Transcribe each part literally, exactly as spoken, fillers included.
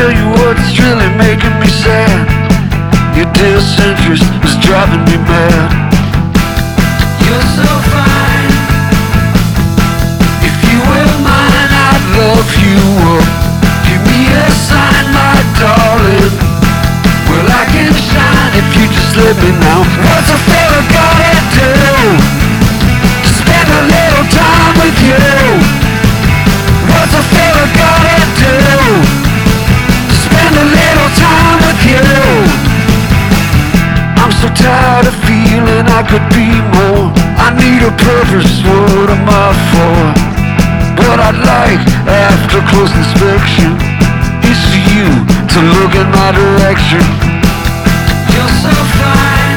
tell you what's really making me sad. Your disinterest is driving me mad. You're so fine. If you were mine, I'd love you up. Give me a sign, my darling. Well, I can shine if you just let me know. What's a fella gotta do to spend a little time with you? What's a fella gotta do to spend a little time with you? I'm so tired of feeling I could be more. I need a purpose, what am I for? What I'd like after close inspection is for you to look in my direction. You're so fine.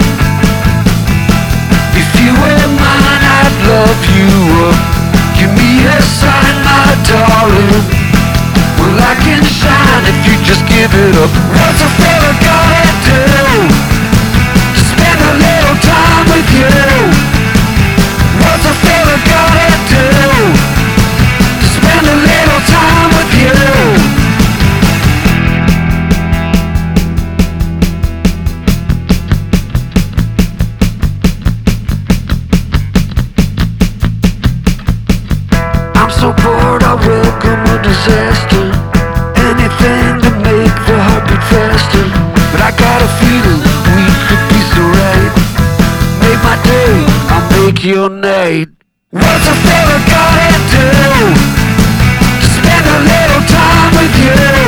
If you were mine, I'd love you up. Give me a sign, my darling. Well, I can shine if you just give it up. What's a fella gotta do to spend a little time with you? What's a fella gotta do to spend a little time with you? I'm so bored, I welcome a disaster. Anything to make the heartbeat faster. But I got a feeling we could be so right. Make my day, I'll make your night. What's a fella gotta do to spend a little time with you?